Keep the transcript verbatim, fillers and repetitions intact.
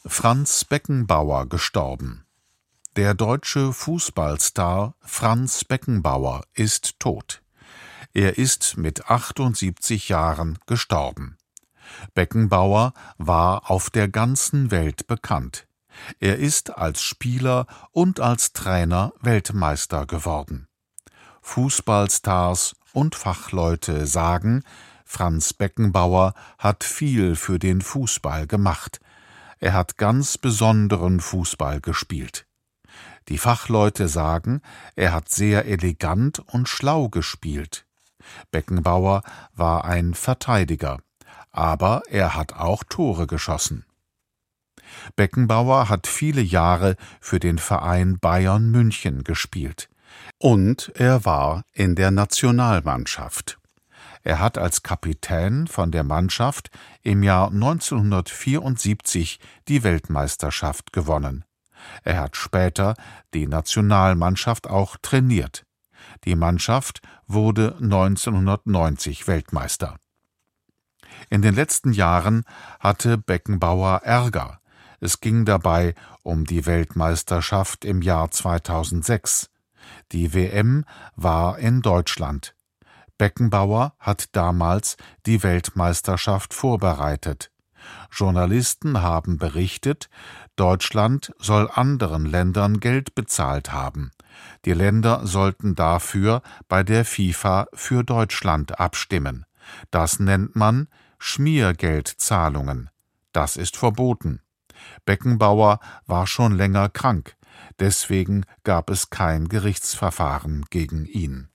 Franz Beckenbauer gestorben. Der deutsche Fußballstar Franz Beckenbauer ist tot. Er ist mit achtundsiebzig Jahren gestorben. Beckenbauer war auf der ganzen Welt bekannt. Er ist als Spieler und als Trainer Weltmeister geworden. Fußballstars und Fachleute sagen, Franz Beckenbauer hat viel für den Fußball gemacht. Er hat ganz besonderen Fußball gespielt. Die Fachleute sagen, er hat sehr elegant und schlau gespielt. Beckenbauer war ein Verteidiger, aber er hat auch Tore geschossen. Beckenbauer hat viele Jahre für den Verein Bayern München gespielt. Und er war in der Nationalmannschaft. Er hat als Kapitän von der Mannschaft im Jahr neunzehnhundertvierundsiebzig die Weltmeisterschaft gewonnen. Er hat später die Nationalmannschaft auch trainiert. Die Mannschaft wurde neunzehnhundertneunzig Weltmeister. In den letzten Jahren hatte Beckenbauer Ärger. Es ging dabei um die Weltmeisterschaft im Jahr zweitausendsechs. Die W M war in Deutschland. Beckenbauer hat damals die Weltmeisterschaft vorbereitet. Journalisten haben berichtet, Deutschland soll anderen Ländern Geld bezahlt haben. Die Länder sollten dafür bei der FIFA für Deutschland abstimmen. Das nennt man Schmiergeldzahlungen. Das ist verboten. Beckenbauer war schon länger krank, deswegen gab es kein Gerichtsverfahren gegen ihn.